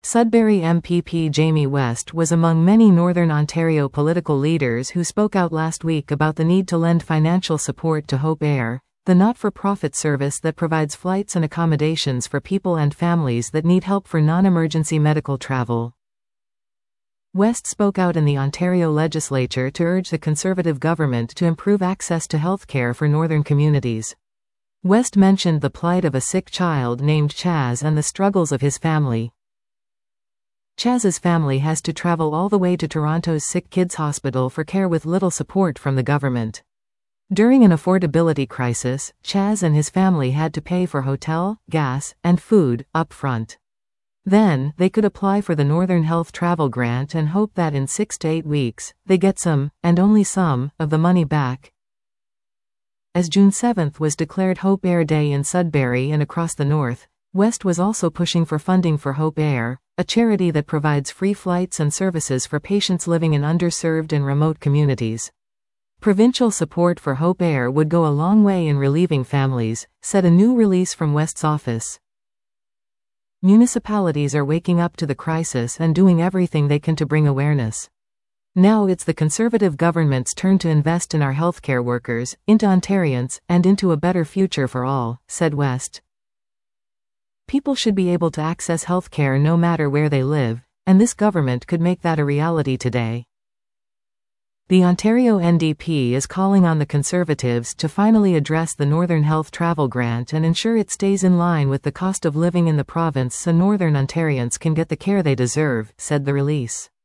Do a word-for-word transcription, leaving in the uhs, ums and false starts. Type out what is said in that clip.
Sudbury M P P Jamie West was among many Northern Ontario political leaders who spoke out last week about the need to lend financial support to Hope Air, the not-for-profit service that provides flights and accommodations for people and families that need help for non-emergency medical travel. West spoke out in the Ontario legislature to urge the Conservative government to improve access to health care for northern communities. West mentioned the plight of a sick child named Chaz and the struggles of his family. Chaz's family has to travel all the way to Toronto's Sick Kids Hospital for care with little support from the government. During an affordability crisis, Chaz and his family had to pay for hotel, gas, and food, up front. Then, they could apply for the Northern Health Travel Grant and hope that in six to eight weeks, they get some, and only some, of the money back. As June seventh was declared Hope Air Day in Sudbury and across the north, West was also pushing for funding for Hope Air, a charity that provides free flights and services for patients living in underserved and remote communities. Provincial support for Hope Air would go a long way in relieving families, said a new release from West's office. Municipalities are waking up to the crisis and doing everything they can to bring awareness. Now it's the Conservative government's turn to invest in our healthcare workers, into Ontarians, and into a better future for all, said West. People should be able to access healthcare no matter where they live, and this government could make that a reality today. The Ontario N D P is calling on the Conservatives to finally address the Northern Health Travel Grant and ensure it stays in line with the cost of living in the province so Northern Ontarians can get the care they deserve, said the release.